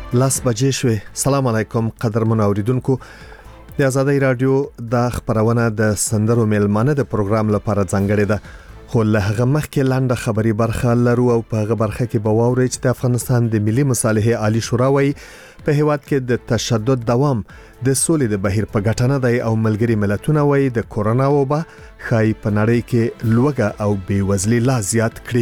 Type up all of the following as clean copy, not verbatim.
لاس بجې شوې. سلام علیکم قدرمن اوریدونکو. د آزادۍ رادیو د خبرونه د سندرو میلمانه د پروګرام لپاره ځانګړې ده. خو له هغه مخکې لاندې خبري برخه لرو او په هغه برخه کې به واورئ چې د افغانستان د ملي مصالحې عالی شورا وایي په هیواد کې د تشدد دوام د سولې د بهیر په ګټه نه دی او ملګري ملتونه وایي د کورونا وبا خای په نړۍ کې لوږه او بیوزلي لا زیات کړي.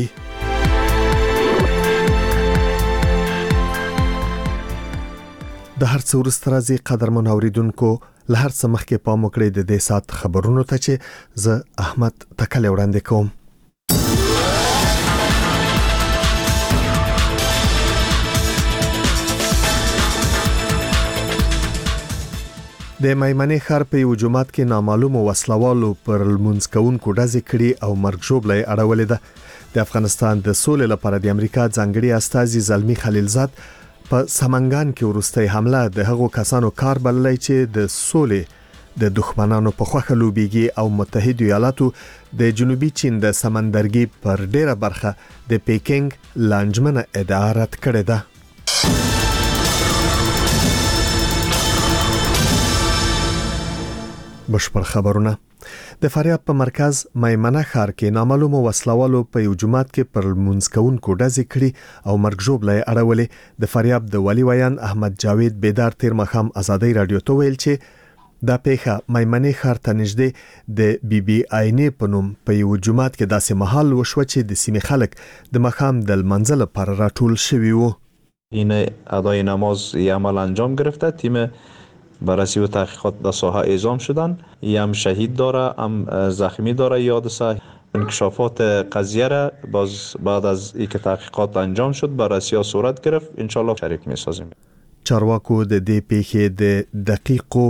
د هر څه وروسته راځي قدرمن اوریدونکو له هر څه مخکې پام وکړئ د دې سات خبرونو ته چې زه احمد تکل وړاندې کوم. د میمنې ښار په یو جومات کې نامعلومو وسلوالو پر لمونځ کوونکو ډزې کړي او مرګ ژوبله اړولې ده. د افغانستان د سولې لپاره د امریکا ځانګړي استازي زلمی خلیلزاد په سمنګان کې ورستۍ حمله د هغو کسانو کار بللای چې د سولې د دښمنانو په خوخه لوبيږي او متحده ایالاتو د جنوبي چین د سمندرګي پر ډیره برخه د پیکینګ لانجمنه ادعا رد کړې ده. بشپړ خبرونه. د فاریاب په مرکز میمنه ښار کې نامعلومو وسلوالو په یو جومات کې پر لمونځ کوونکو ډزې کړي او مرګ ژوبله اړولې. د فاریاب د والي ویان احمد جاوید بیدار تیر مخام آزادۍ رادیو ته ویل چې دا پیښه میمنې ښار ته نږدې د بی بی آینې په نوم په یو جومات کې داسې محل وشو چې د سیمې خلک د مخام د لمانځه لپاره راټول شوي وو. این ادای نماز عمل انجام گرفته. تیم بررسی و تحقیقات در ساحه اعزام شدن. هم شهید داره هم زخمی داره. یادسه انکشافات قضیه را باز بعد از اینکه تحقیقات انجام شد بررسی ها صورت گرفت ان شاء الله شریک می‌سازیم. چارواکو د دې پیښې د دقیقو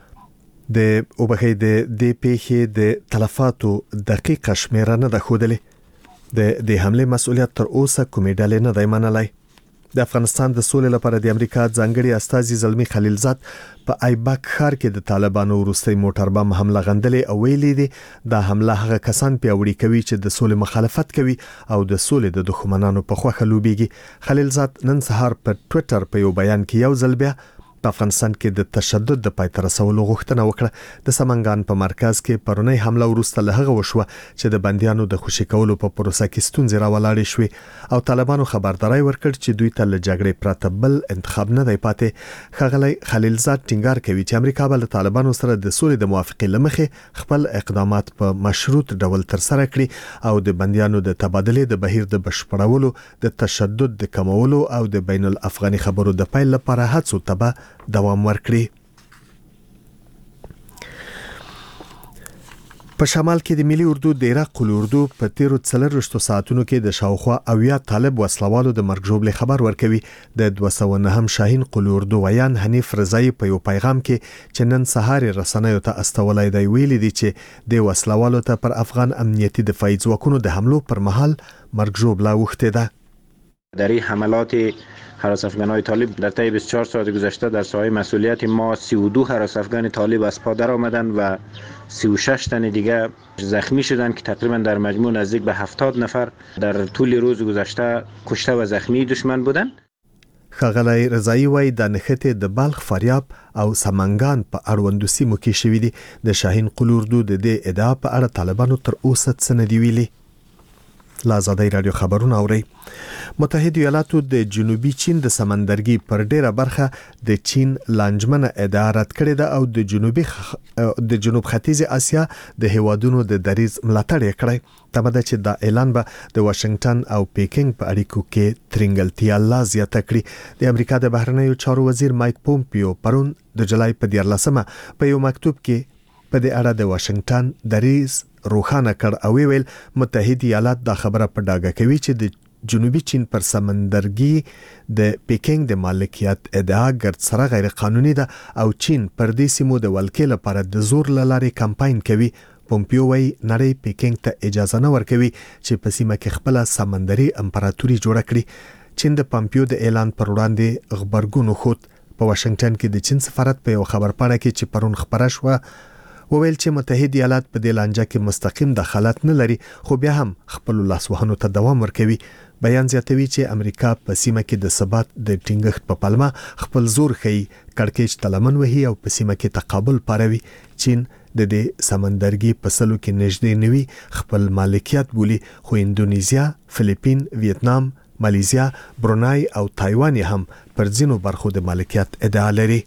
د پیښې د تلفاتو دقیقه شمیره نه ده ښودلې. د حمله مسؤلیت تر اوسه کومې ډلې نه دی منلای. د افغانستان د سولې لپاره د امریکا ځانګړي استازي زلمی خلیلزاد په ایبک ښار کې د طالبانو وروستي موټر بم حمله غندلې او ویلي دي دا حمله هغه کسان پیاوړي کوي چې د سولې مخالفت کوي او د سولې د دښمنانو په خوخه لوبيږي. خلیلزاد نن سهار په ټوئیټر په یو بیان کې یو ځل بیا په افغانستان کې د تشدد د پای ته رسولو غوښتنه وکړه. د سمنګان په مرکز کې پرونی حمله وروسته له هغه وشوه چې د بنديانو د خوشي کولو په پروسه کې ستونزې راولاړې شوې او طالبانو خبرداري ورکړ چې دوی ته له جګړې پرته بل انتخاب نه دی پاتې. ښاغلی خلیلزاد ټینګار کوي چې امریکا به له طالبانو سره د سولې د موافقې لمخې خپل اقدامات په مشروط ډول ترسره کړي او د بنديانو د تبادلې د بهیر د بشپړولو د تشدد د کمولو او د بین الافغاني خبرو د پیل لپاره هڅو ته دوام ورکړي. په شمال کې د ملي اردو د عراق اردو په 13 ساعتونو کې د شاوخوا اویا طالب وسلوالو د مرګ ژوبله خبر ورکوي. د 209 شاهین اردو ویان حنیف رضایی په یو پیغام کې چې نن سهار رسنیو ته استولای دی ویلي دي چې د وسلوالو ته پر افغان امنیتي دفاعي ځواکونو د حملو پر مهال مرګ ژوبله وخته ده. در این حملات هراس افغان‌های طالب در طی 24 ساعت گذشته در ساحه مسئولیت ما 32 هراس افغان طالب از پا در آمدند و 36 تن دیگه زخمی شدند که تقریبا در مجموع نزدیک به 70 نفر در طول روز گذشته کشته و زخمی دشمن بودند. ښاغلی رضایی وایي د نښتې د بلخ، فاریاب او سمنګان په اړوندو سیمو کې شوي دي. د شاهین اردو د دې ادعا په اړه طالبانو تر اوسه څه نه دی ویلي. لا آزادۍ رادیو خبرونه اوري. متحده ایالاتو د جنوبي چین د سمندرګي پر ډیره برخه د چین لانجمنه ادعا رد کړې ده او د جنوب ختیځ اسیا د هیوادونو د دریز ملاتړ یې کړی. تمه ده چې دا اعلان به د واشنگټن او پیکینګ په اړیکو کې ترنګلتیا لا زیاته کړي. د امریکا د بهرنیو چارو وزیر مایک پومپیو پرون د جولای په 14 په یو مکتوب کې په دې اړه د واشنگټن دریز روخانه کړ او ویل متحده ایالات دا خبره په ډاګه کوي چې د جنوبي چین پر سمندرګي د پیکینګ د مالکیت ادعا ګرد سره غیر قانوني ده او چین پر دې سیمو د ولکې لپاره د زور لارې کمپاین کوي. پومپیو وايي نړۍ پیکینګ ته اجازه نه ورکوي چې په سیمه کې خپل سمندري امپراتوري جوړه کړي. چین د پومپیو د اعلان پر وړاندې خبرګون خود په واشنگټن کې د چین سفارت په یو خبر پاڼه کې چې پرون خبره شوه وویل چې متحده ایالات په دې لانجه کې مستقیم دخالت نه لري خو بیا هم خپل لاسوهنو ته دوام ورکوي. بیان زیاتوي چې امریکا په سیمه کې د ثبات د ټینګښت په پلمه خپل زور ښيي، کړکېچ تلمن وهي او په سیمه کې تقابل پاروي. چین د دې سمندرګي په سلو کې نږدې نوي خپل مالکیت بولي، خو اندونیزیا، فلیپین، ویتنام، مالیزیا، برونای او تایوان هم پر ځینو برخو د مالکیت ادعا لري.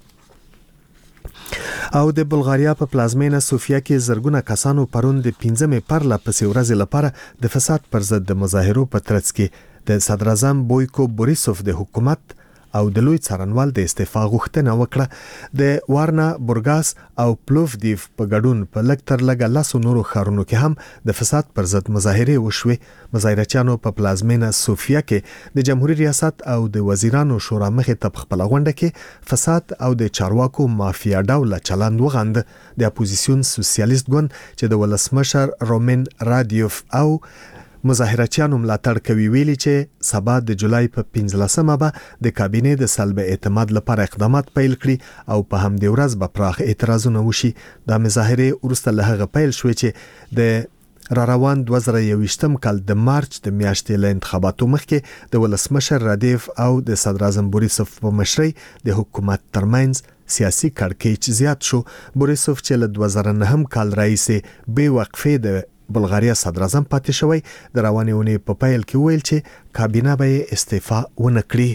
او د بلغاریا په پلازمینه سوفیا کې زرګونه کسانو پرون د 15 پرله پسې ورځې لپاره د فساد پر ضد د مظاهرو په ترڅ کې د صدر اعظم بویکو بوریسوف د حکومت او د لوی څارنوال د استعفا غوښتنه وکړه. د وارنا، بورګاس او پلوفدیف په ګډون په لږ تر لږه 10 نورو ښارونو کې هم د فساد پر ضد مظاهرې وشوې. مظاهرچیانو په پلازمینه سوفیا کې د جمهوریت ریاست او د وزیرانو شورا مخې ته خپل غونډه کې فساد او د چارواکو مافیا ډول چلند وغند. د اپوزیسیون سوسیالیست ګوند چې د ولسمشر رومن رادیوف او مظاهرچیانو ملاتړ کوي ویلي چې سبا د جولای په 15مه به د کابینې د سلب اعتماد لپاره اقدامات پیل کړي او په همدې ورځ به پراخ اعتراضونه وشي. د مظاهرې وروسته له هغه پیل شوې چې د روان 2021 کال د مارچ د میاشتې له انتخاباتو مخکې د ولسمشر رادیف او د صدر اعظم بوریسوف په مشرۍ د حکومت ترمنځ سیاسي کړکېچ زیات شو. بوریسوف چې له 2009 کال راهیسې بې وقفې د بلغاریا صدر اعظم پاتې شوی، د روانې اونۍ په پیل کې ویل چې کابینه به استعفا ونه کړي.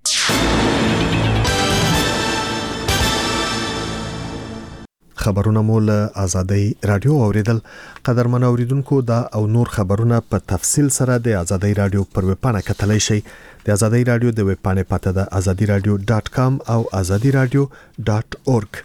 خبرونه مو له آزادۍ رادیو اوریدل. قدرمن اوریدونکو دا او نور خبرونه په تفصیل سره د آزادۍ رادیو پر ویب پاڼه کتلای شئ. د آزادۍ رادیو د ویب پاڼې پته د azadiradio.com او azadiradio.org.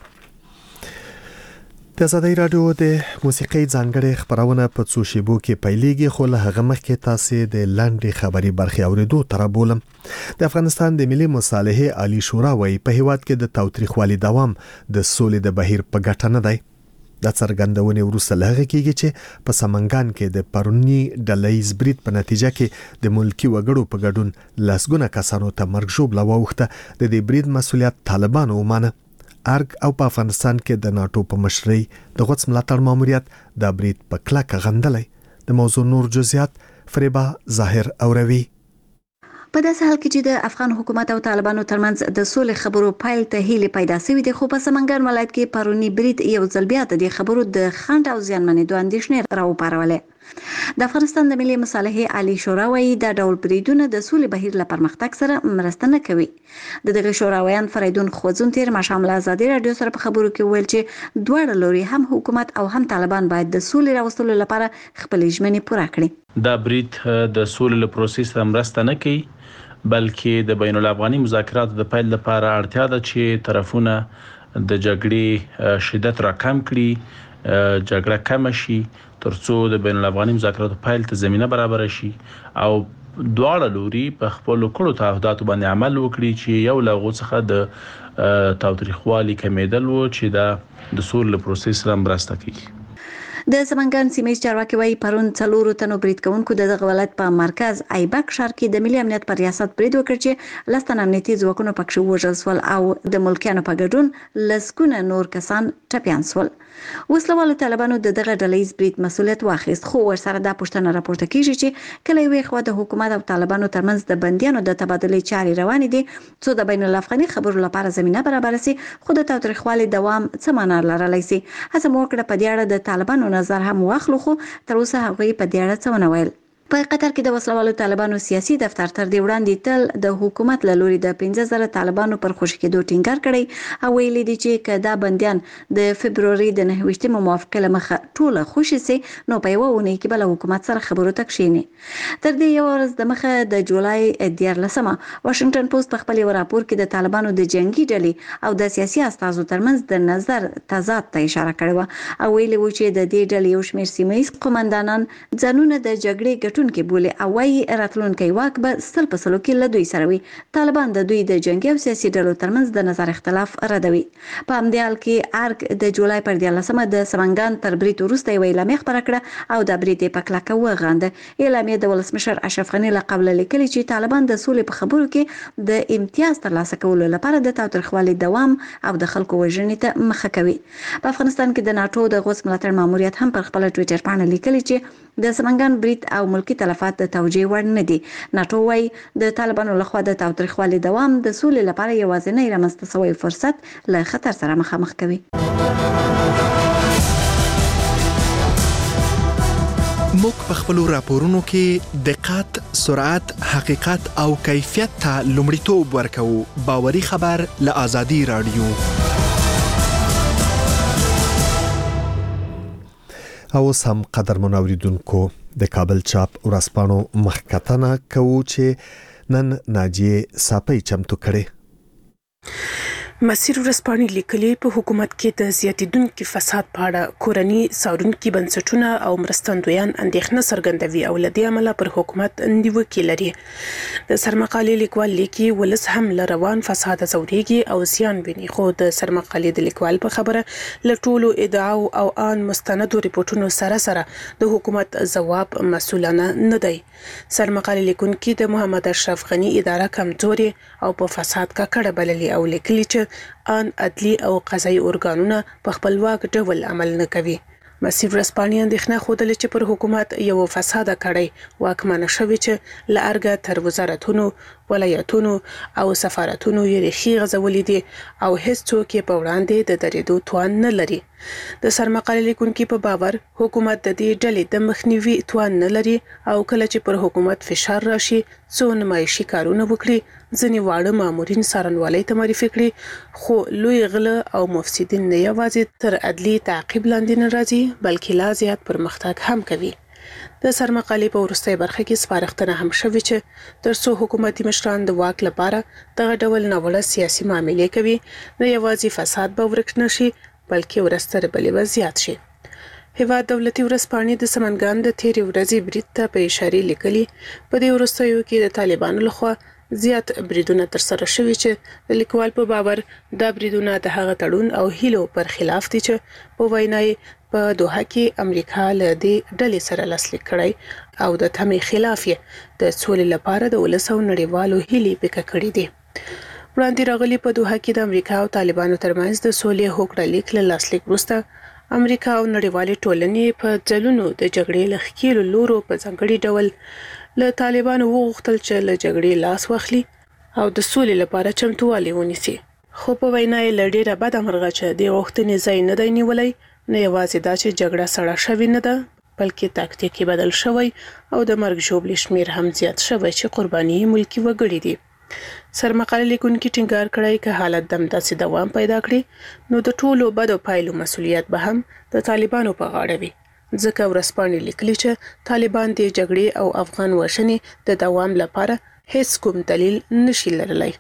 د آزادۍ رادیو د موسیقي ځانګړې خبرونه په څو شیبو کې پیلېږي، خو له هغه مخکې تاسو د لاندې خبري برخې اوریدو تر بولم. د افغانستان د ملي مصالحې عالی شورا وايي په هیواد کې د تاوتریخوالي دوام د سولې د بهیر په ګټه نه دی. د څرګندونې وروسته له هغه کېږي چې په سمنګان کې د پرونی ډلهیز برید په نتیجه کې د ملکی وګړو په ګډون لسګونه کسانو ته مرګ ژوبله واوښته. د دې برید مسؤلیت طالبانو ومانه. ارګ او په افغانستان کې د ناتو په مشرۍ د غوڅ ملاتړ ماموریت د برید په کلکه غندلی. د موضوع نور جزئیات فریبا ظاهر اوروي. په داسې حال کې چې د افغان حکومت او طالبانو ترمنځ د سولې خبرو پیل ته هیله پیدا شوې ده، خو په سمنګان ولایت کې پرونی برید یو ځل بیا د خبرو د خنډ او زیانمنېدو اندېښنې راوپارولې. د افغانستان د ملي مصالحې عالی شورا وايي دا ډول بریدونه د سولې بهیر لپاره پرمختګ سره مرسته نه کوي. دغه شوراویان فریدون خوځون تیر مشامل آزادۍ رادیو سره په خبرو کې ویل چې دواړه لوري هم حکومت او هم طالبان باید د سولې راوستلو لپاره خپل ژمنې پوره کړي. دا برید د سولې له پروسس سره مرسته نه کوي، بلکې د بین الافغاني مذاکراتو د پیل لپاره اړتیا ده چې طرفونه د جګړې شدت راکم کړي، جګړه کم شي ترڅو د بین الافغاني مذاکراتو پیل ته زمينه برابر شي او دواړه لوري په خپل کړو تعهداتو باندې عمل وکړي چې یو لغو څخه د تاوتریخوالي کمیدل و چې دا د سولې پروسس سره مرسته کوي. د سمنګان سیمې چارواکي وايي پرون 4 تنو برید کوونکو د ولایت په مرکز ایبک ښار کې د ملي امنیت پر ریاست برید وکړ چې لستن امنیتي ځواکونو پکښ وژل شول او د ملکیانو په ګډون لسګونه نور کسان ټپيان شول. وسلوالو طالبانو دغه ډلهیز برید مسؤلیت واخیست، خو ورسره دا پوښتنه راپورته کیږي چې کله یو خو د حکومت او طالبانو ترمنځ د بندیانو د تبادلې چارې روانې دي څو د بین الافغاني خبرو لپاره زمينه برابر شي، خو د تاوتریخوالي دوام څه معنا لرلی شي. هڅه وکړه په دې اړه د طالبانو نظر هم واخلو، خو تر اوسه هغوی په دې اړه څه ونه ویل. په قطر کې د وسلوالو طالبانو سیاسي دفتر تر دې وړاندې تل د حکومت له لوري د 15000 طالبانو پر خوشی کېدو ټینګار کړی او ویلي دي چې کدا بنديان د فبرवरी د 9 موافقه لمخه ټوله خوشی سي نو په یو ونې کې بل حکومت سره خبرو تک شینی. تر دې یو ورځ د مخه د جولای 14مه واشنگټن پوسټ په خپل راپور کې د طالبانو د جنگي ډلې او د سیاسي استازو ترمنځ د نظر تضاد ته اشاره کړې و او ویلي و چې د دې ډلې یو شمېر سیمه ییز قومندانان ځانونه د جګړې ګټو ګټونکي بولي او وايي راتلونکي واک به 100% کې له دوی سره وي. طالبان د دوی د جنگي او سیاسي ډلو ترمنځ د نظر اختلاف ردوي. په همدې حال کې ارګ د جولای پر 13مه د سمنګان تر برید وروسته یو اعلامیه خپره کړه او د برید په کلکه وغانده. اعلامیه د ولسمشر اشرف غني له قبل لیکلي چې طالبان د سولې په خبرو کې د امتیاز ترلاسه کولو لپاره د تاوتریخوالي دوام او د خلکو وژنې ته مخه کوي. په افغانستان کې د ناتو د غوث ملاتړ ماموریت هم پر خپل ټوئیټر باندې لیکلي چې د سمنګان برید او ملکی تلفات د توجیه وړ نه دي. ناتو وايي د طالبانو لخوا د تاوتریخوالي دوام د سولې لپاره یوازینی رامنځته شوی فرصت له خطر سره مخامخ کوي. موږ په خپل راپورونو کې دقت، سرعت، حقیقت او کیفیت ته لومړیتوب ورکوو. باوري خبر له آزادي رادیو. اوس هم قدرمن اوریدونکو د کابل چاپ ورځپاڼو مخکتنه کوو چې نن ناجیه صافی چمتو کړي. مسیر ورځپاڼې لیکلي په حکومت کې د زیاتیدونکو فساد په اړه کورني څارونکي بنسټونه او مرستندویان اندېښنه څرګندوي او لدې عمله پر حکومت نیوکې لري. د سرمقالې لیکوال لیکي ولس هم له روان فساد ځوريږي او زیان ویني، خو د سرمقالې د لیکوال په خبره له ټولو ادعاو او ان مستندو ریپورتونو سره د حکومت ځواب مسؤلانه نه دی. سرمقالې لیکونکي د محمد اشرف غني اداره کمزوري او په فساد ککړه بللي او لیکلي چې ان عدلی او قضایي ارګانونه په خپلواک ډول عمل نه کوي. مسیر ورځپاڼې اندېښنه خوده چې پر حکومت یو فساد کړی واکمنه شوی چې له ارګه تر وزارتونو، ولایتونو او سفارتونو یې ریښې غځولې دي او هیڅوک یې په وړاندې د درېدو توان نه لري. د سرمقالې لیکونکي په باور حکومت د دې ډلې د مخنیوي توان نه لري او کله چې پر حکومت فشار راشي څو نمایشي کارونه وکړي، ځینې واړه مامورین څارنوالۍ ته معرفي کړي، خو لوی غله او مفسدین نه یوازې تر عدلي تعقیب لاندې نه راځي بلکې لا زیات پرمختګ هم کوي. د سرمقالې په وروستۍ برخه کې سپارښتنه هم شوې چې ترڅو حکومتي مشران د واک لپاره دغه ډول ناوړه سیاسي معاملې کوي، نه یوازې فساد به ورک نشي بلکې ورستر بلې به زیات شي. هیواد دولتي ورځپاڼې د سمنګان د تیرې ورځې برید ته په اشاره لیکلي په دې وروستیو کې د طالبانو لخوا زیات بریدونه ترسره شوي چې د لیکوال په باور دا بریدونه د هغه تړون او هیلو پر خلاف دي چې په وینای په دوحه کې امریکا له دې ډلې سره لاسلیک کړی او د تمې خلاف د سولې لپاره د ولس او نړیوالو هیلې پکې کړې دي. وړاندې راغلي په دوحه کې د امریکا او طالبانو ترمنځ د سولې هوکړه لیک له لاسلیک وروسته امریکا او نړیوالې ټولنې په ځلونو د جګړې له ښکېلو لورو په ځانګړي ډول له طالبانو وغوښتل چې له جګړې لاس واخلي او د سولې لپاره چمتووالی ونیسي. خو په وینا یې له ډېره بده مرغه چې د غوښتنې ځای نه دی نیولی، نه یوازې دا چې جګړه سړه شوې نه ده بلکې تاکتیکي بدل شوی او د مرګ ژوبلې شمیر هم زیات شوی چې قرباني ملکی وګړي دي. سرمقالې لیکونکي ټینګار کړی که حالت دمداسې دوام پیدا کړي نو د ټولو بدو پایلو مسؤلیت به هم د طالبانو په غاړه وي، ځکه ورځپاڼې لیکلي چې طالبان د جګړې او افغان وژنې د دوام لپاره هیڅ کوم دلیل نشي لرلی.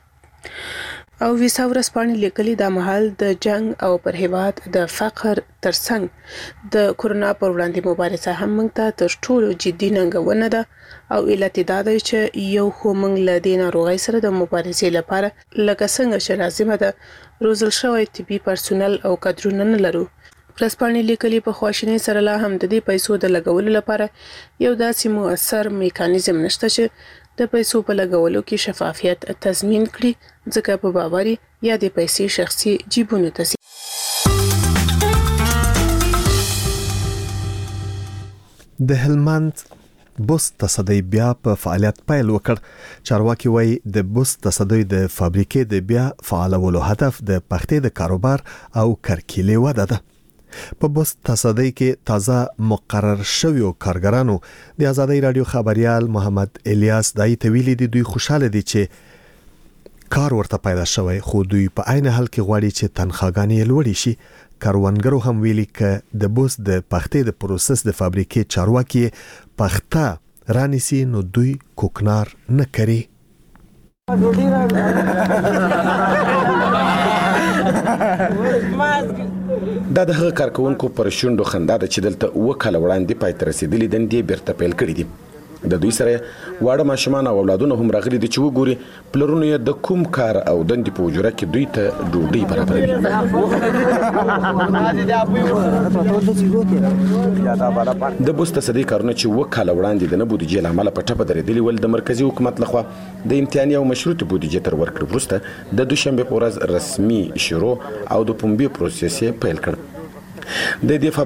او ویسا ورځپاڼې لیکلي دا مهال د جنگ او پر هیواد د فقر ترڅنګ د کورونا پر وړاندې مبارزه هم موږ ته تر ټولو جدي ننګونه ده او علت دا دی چې یو خو موږ له دې ناروغۍ سره د مبارزې لپاره لکه څنګه چې لازمه ده روزل شوی طبي پرسونل او کادرونه نه لرو. ورځپاڼې لیکلي په خواشینۍ سره لا هم د دې پیسو د لګولو لپاره یو داسې مؤثر میکانیزم نشته چې د پیسو په لګولو کې شفافیت تضمین کړي، ځکه په باوري یا د پیسې شخصي جیبونو ته ځي. د هلمند بوس تصدی بیا په فعالیت پیل وکړ. چارواکي وایي د بوس تصدی د فابریکې د بیا فعالولو هدف د پختې د کاروبار او کرکیلې وده ده. په بوس تصدی کې تازه مقرر شویو کارګرانو د آزادۍ رادیو خبريال محمد الیاس دای ته ویلي دي دوی خوشاله دي چې کار ورته پیدا شوی، خو دوی په عین حال کې غواړي چې تنخواګانې لوړې شي. کاروانګرو هم ویلي ک د بوس د پختې د پروسس د فابریکې چارواکي پخته رانیسي نو دوی کوکنار نه کوي. دا د هغه کارکونکو پر شونډو خندا ده چې دلته وکاله وړاندې پای تر رسیدلې دندې بیرته پیل کړې دي. د دوی سره واړه ماشومان او اولادونه هم راغلي دي چې وګوري پلرونه یې د کوم کار او دندې په اجوره کې دوی ته ډوډۍ برابروي. د بوسته صدې کارونه چې 2 کاله وړاندې د نه بودیجې له امله په ټپه درېدلي ول د مرکزي حکومت لخوا د امتیاني او مشروطې بودیجې تر ورکړې وروسته د دوشنبې په ورځ رسمي شروع او د پنبې پروسس پیل کړ. د دې